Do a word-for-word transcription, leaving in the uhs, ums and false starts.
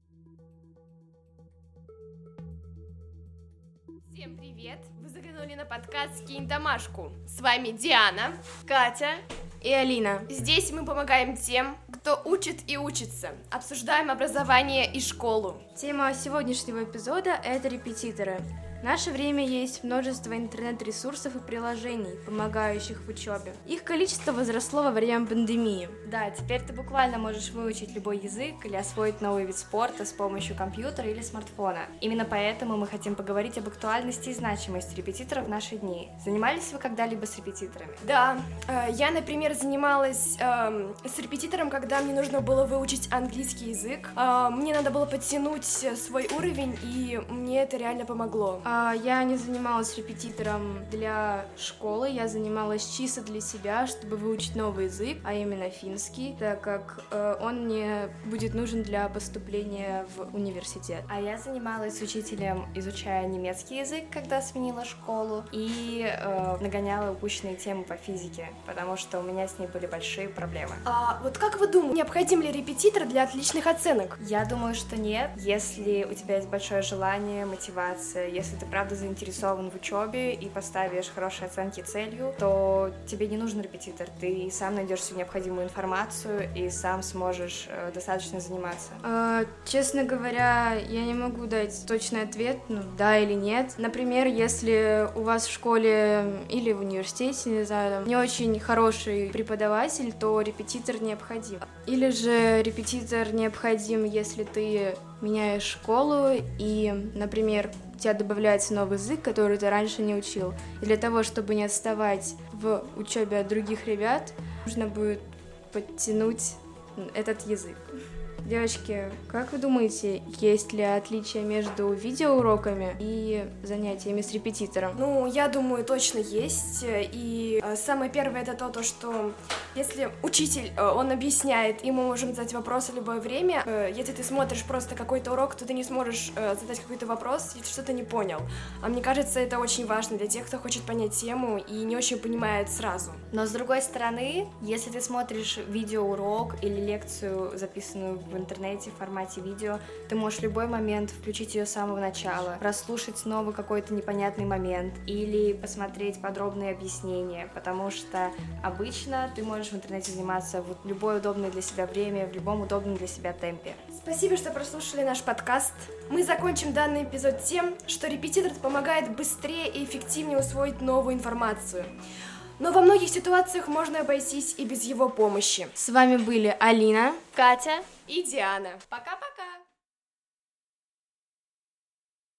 Всем привет! Вы заглянули на подкаст «Кинь домашку». С вами Диана, Катя и Алина. Здесь мы помогаем тем, кто учит и учится. Обсуждаем образование и школу. Тема сегодняшнего эпизода — это репетиторы. В наше время есть множество интернет-ресурсов и приложений, помогающих в учебе. Их количество возросло во время пандемии. Да, теперь ты буквально можешь выучить любой язык или освоить новый вид спорта с помощью компьютера или смартфона. Именно поэтому мы хотим поговорить об актуальности и значимости репетиторов в наши дни. Занимались вы когда-либо с репетиторами? Да, я, например, занималась э, с репетитором, когда мне нужно было выучить английский язык. Э, мне надо было подтянуть свой уровень, и мне это реально помогло. Я не занималась репетитором для школы, я занималась чисто для себя, чтобы выучить новый язык, а именно финский, так как э, он мне будет нужен для поступления в университет. А я занималась с учителем, изучая немецкий язык, когда сменила школу, и э, нагоняла упущенные темы по физике, потому что у меня с ней были большие проблемы. А вот как вы думаете, необходим ли репетитор для отличных оценок? Я думаю, что нет. Если у тебя есть большое желание, мотивация, если ты правда заинтересован в учебе и поставишь хорошие оценки целью, то тебе не нужен репетитор, ты сам найдешь всю необходимую информацию и сам сможешь э, достаточно заниматься. А, честно говоря, я не могу дать точный ответ, ну да или нет. Например, если у вас в школе или в университете, не знаю, не очень хороший преподаватель, то репетитор необходим. Или же репетитор необходим, если ты меняешь школу и, например, у тебя добавляется новый язык, который ты раньше не учил. И для того, чтобы не отставать в учебе от других ребят, нужно будет подтянуть этот язык. Девочки, как вы думаете, есть ли отличия между видеоуроками и занятиями с репетитором? Ну, я думаю, точно есть. И самое первое это то, то, что если учитель, он объясняет, и мы можем задать вопросы в любое время. Если ты смотришь просто какой-то урок, то ты не сможешь задать какой-то вопрос, если что-то не понял. А мне кажется, это очень важно для тех, кто хочет понять тему и не очень понимает сразу. Но с другой стороны, если ты смотришь видеоурок или лекцию, записанную в интернете в формате видео, ты можешь в любой момент включить ее с самого начала, прослушать снова какой-то непонятный момент или посмотреть подробные объяснения, потому что обычно ты можешь в интернете заниматься в любое удобное для себя время, в любом удобном для себя темпе. Спасибо, что прослушали наш подкаст. Мы закончим данный эпизод тем, что репетитор помогает быстрее и эффективнее усвоить новую информацию. Но во многих ситуациях можно обойтись и без его помощи. С вами были Алина, Катя и Диана. Пока-пока!